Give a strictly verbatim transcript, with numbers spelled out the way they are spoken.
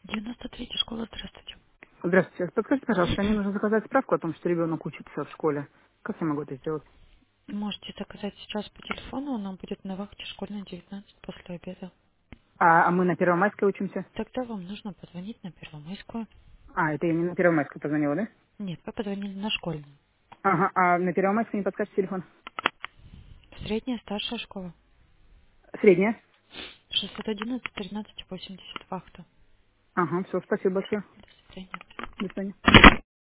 девяносто третья школа, здравствуйте. Здравствуйте. Подскажите, пожалуйста, мне нужно заказать справку о том, что ребенок учится в школе. Как я могу это сделать? Можете заказать сейчас по телефону, он будет на вахте школьной девятнадцать после обеда. А, а мы на Первомайской учимся? Тогда вам нужно позвонить на Первомайскую. А, это я не на Первомайскую позвонила, да? Нет, вы позвонили на школьную. Ага, а на Первомайской не подскажете телефон? Средняя, старшая школа. Средняя? шестьсот одиннадцать тринадцать восемьдесят вахта. Ага, все, спасибо большое. До свидания. До свидания.